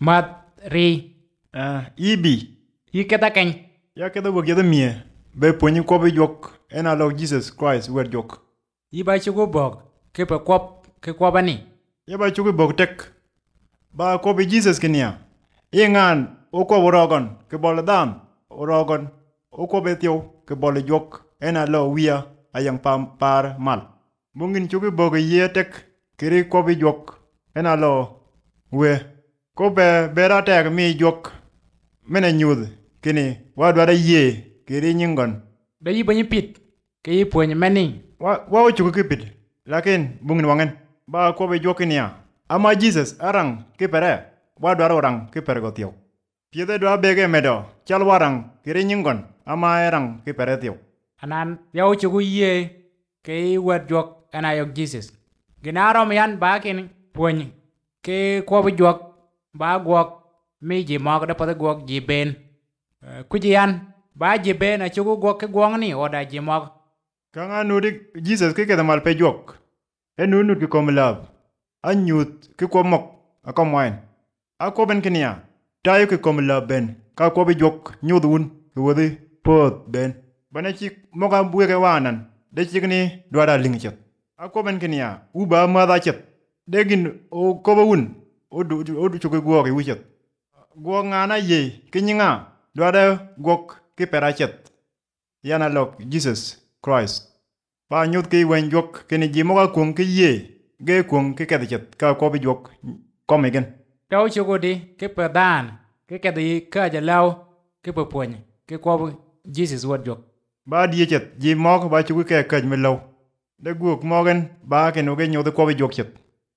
mat ri ibi iketha keny ya ketho wok yedho mie be puonyi kwop jok en alo Jesus Christ wet jok yiba chuku bok kepe kwop ke kwopani ye ba chuki bok tek ba kwop Jesus kinia ingan o kwop orogon ke bol dam orogon o kwop ethiu ke bol jok en alo wia ayang par mal bungin chuki bok ye tek kiri kwop jok en alo we ko bera tek mi jok mene nyuth kini wadwada ye kiri nyingon be yiba nyipit ke yipuonyi meni wa chuki kipit lakin bungin wangen ba kwop jok kinia ama Jesus arang kipere wadwada orang kipere gothiu piedhe dwa bege medo chal warang kiri nyingon ama erang kipere thiu anan yaw chuku yie ke wet jok en ayok Jesus ginarom yan ba kini puonyi ke kwop jok ba gwok mi ji mok dapat gwok ji ben kuji yan ba ji ben achuku gwok ke gwong ni oda ji mok kanga nudik Jesus kiketho mal pe jok enunut ki kom lab anyuth ki kwop mok akomwain akoben kinia tayo ki kom lab ben ka kwop jok nyuth un ki wodhi poth ben bane chik moka bweke wanan de chik ni dwada ling chet akoben kinia uba madha chet degin o kobo un odu chuki gwok i wichet gwok ngana ye kinyinga dwada gwok ki pera chet yana lok Jesus Christ ba nyuth ki wen jok kini ji moka kuong ki ye ge kuong ki ketho chet ka kwop jok komigen yaw chuku di ke pe dan ke kedhi ka jalaw ke pe puonyi ke kwop Jesus wet jok ba die chet ji mok ba chuki ke kaj melow de gwok mogen ba kinu ke nyuth kwop jok chet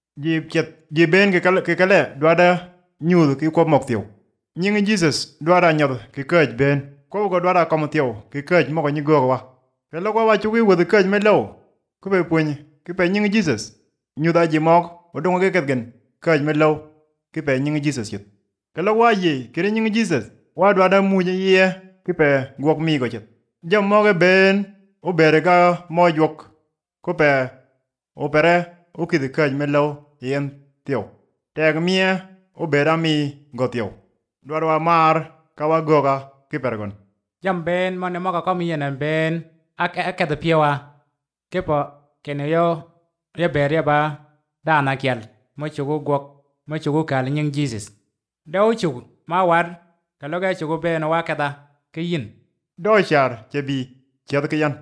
ji ben ke kale dwada nyuth ki kwop mok thiu nying Jesus dwada nyoth ki kaj ben kwop go dwada komo thiu ki kaj moko nyigok wa kelo kwa wa chuki wuoth kaj melow kupe puonyi kipe nying Jesus nyudha ji mok odongo ke ketgen kaj melow kipe nying Jesus chet kelo wa ye kiri nying Jesus wa dwada muny yie kipe gwok migo chet jam moge ben obere ka mo jok kupe opere okidhi kaj melow yen thiu tek mie obera mi go thiu dwarwa mar kawa goga kipergon jam ben mone moka komi yenen ben aketho piewa kepo kene yo ber ya ba dana kiel mo chuku gwok mo chuku kal nying Jesus dew chuku ma wad kaloge chuku ben wa ketha ke yin do char chebi chet kiyan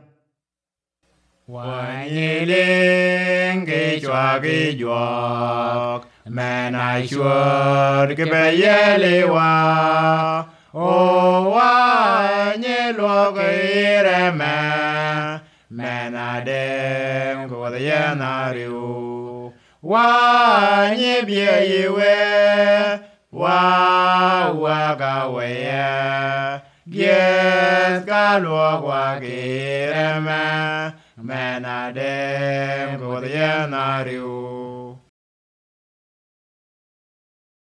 Wanyiling ki chwa ki jwak men ai chuor ki be yeliwa o wanyilwa ki reme men adem ko the yanariu wanyibye yiwe wa ka weye Yes, galwa kwa kireme, menadem kodyanariu.